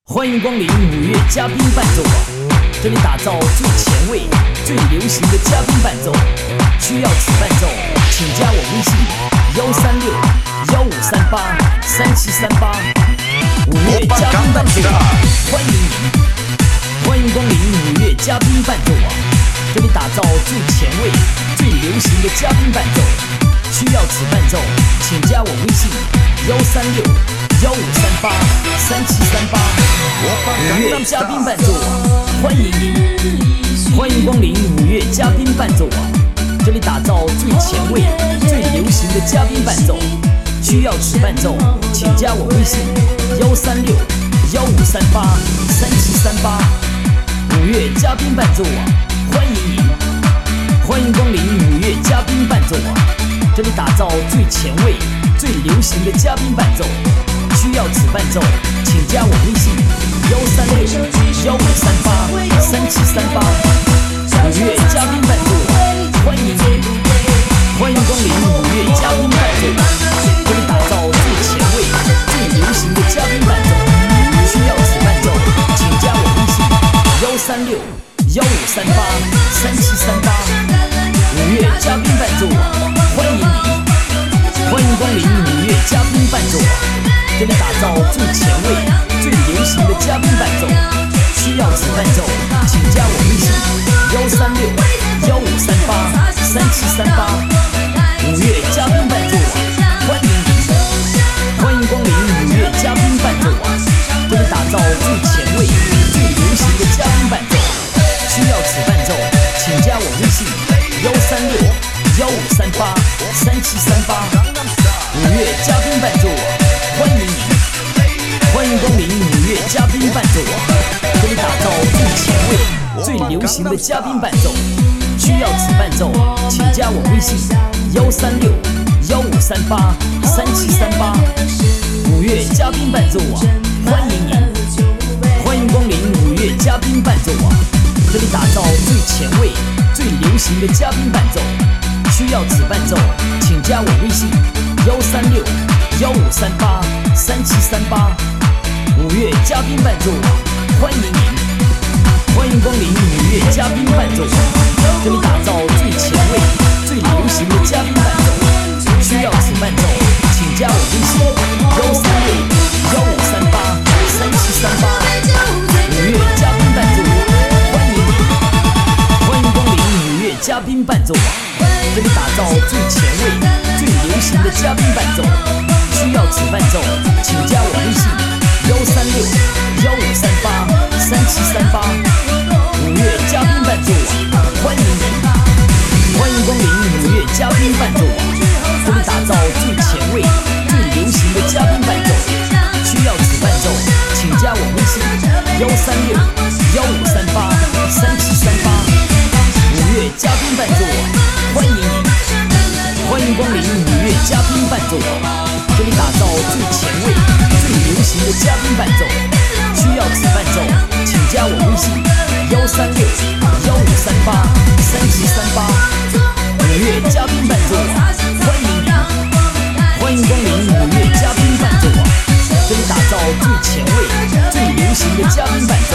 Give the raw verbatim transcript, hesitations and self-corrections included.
欢迎光临五月嘉宾伴奏网，这里打造最前卫、最流行的嘉宾伴奏。需要此伴奏，请加我微信幺三六幺五三八三七三八。五月嘉宾伴奏网，欢迎您！欢迎光临五月嘉宾伴奏网，这里打造最前卫、最流行的嘉宾伴奏。需要此伴奏，请加我微信幺三六幺五三八三七三八。五月嘉宾伴奏网，欢迎您！欢迎光临五月嘉宾伴奏网，这里打造最前卫、最流行的嘉宾伴奏。需要此伴奏，请加我微信幺三六幺五三八三七三八。五月嘉宾伴奏网，欢迎您！欢迎光临五月嘉宾伴奏网，这里打造最前卫、最流行的嘉宾伴奏。需要此伴奏，请加我微信幺三六幺五三八三七三八。五月嘉宾伴奏网，欢迎您！欢迎光临五月嘉宾伴奏网，这里打造最前卫、最流行的嘉宾伴奏。需要此伴奏，请加我微信幺三六幺五三八三七三八。五月嘉宾伴奏网，欢迎您！欢迎光临五月嘉宾伴奏网，这里打造最前卫、最流行的嘉宾伴奏。需要此伴奏，请加我微信幺三六幺五三八三七三八。五月嘉宾伴奏网，欢迎您！欢迎光临五月嘉宾伴奏网，这里打造最前卫、最流行的嘉宾伴奏。需要此伴奏，请加我微信幺三六幺五三八三七三八。五月嘉宾伴奏网，欢迎您！欢迎光临五月嘉宾伴奏网，这里打造最前卫、最流行的嘉宾伴奏。需要此伴奏，请加我微信幺三六幺五三八三七三八。五月嘉宾伴奏网，欢迎您！欢迎光临五月嘉宾伴奏网，这里打造最前卫、最流行的嘉宾伴奏。需要此伴奏，请加我微信幺三六幺五三八三七三八。五月嘉宾伴奏网，欢迎您！欢迎光临五月嘉宾伴奏网，这里打造最前卫、最流行的嘉宾伴奏。需要此伴奏，请加我微信幺三六幺五三八三七三八。五月嘉宾伴奏网，欢迎您！欢迎光临五月嘉宾伴奏网，这里打造最前卫、最流行的嘉宾伴奏。需要此伴奏，请加我微信幺三六幺五三八三七三八。五月嘉宾伴奏网，欢迎您！欢迎光临五月嘉宾伴奏网，这里打造最前卫、最流行的嘉宾伴奏。需要此伴奏，请加我微信幺三六幺五三八三七三八。五月嘉宾伴奏网，欢迎您！欢迎光临五月嘉宾伴奏网，这里打造最前卫、最流行的嘉宾伴奏。需要此伴奏，请加我微信幺三六幺五三八三七三八。五月嘉宾伴奏网，欢迎您！欢迎光临五月嘉宾伴奏网，这里打造最前卫、最流行的嘉宾伴奏。